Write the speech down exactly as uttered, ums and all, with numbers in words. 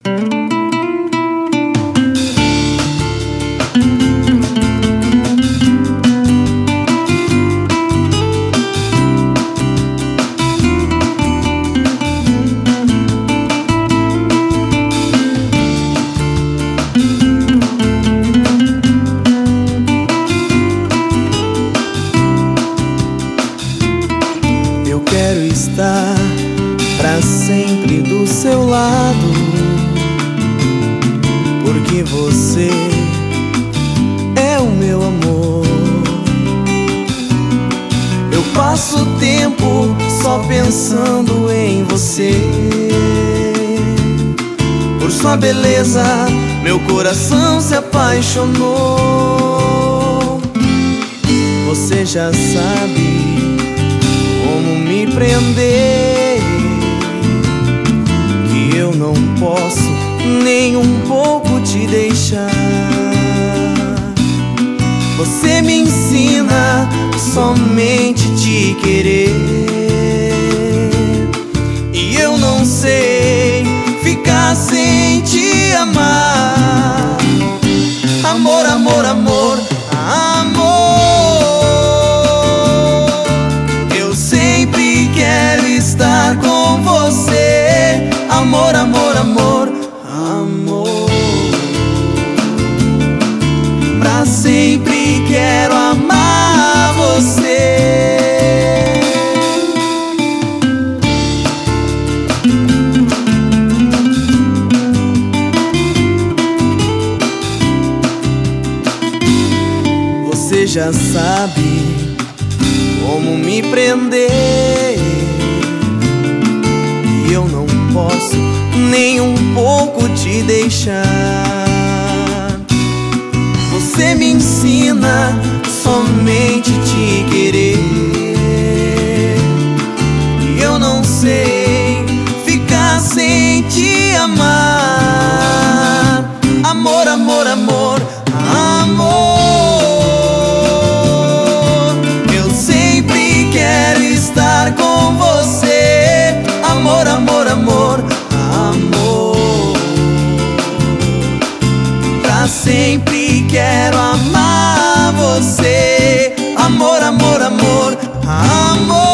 Eu quero estar pra sempre do seu lado, porque você é o meu amor. Eu passo o tempo só pensando em você. Por sua beleza, meu coração se apaixonou. Você já sabe como me prender, que eu não posso nem um pouco te deixar. Você me ensina somente te querer, e eu não sei ficar sem te amar. Amor, amor, amor, amor. Estar com você, amor, amor, amor, amor. Pra sempre quero amar você. Você já sabe como me prender, eu não posso nem um pouco te deixar. Você me ensina somente te querer, e eu não sei ficar sem te amar. Amor, amor, amor, amor. Eu sempre quero estar com você. Amor, amor, amor, amor. Pra sempre quero amar você. Amor, amor, amor, amor.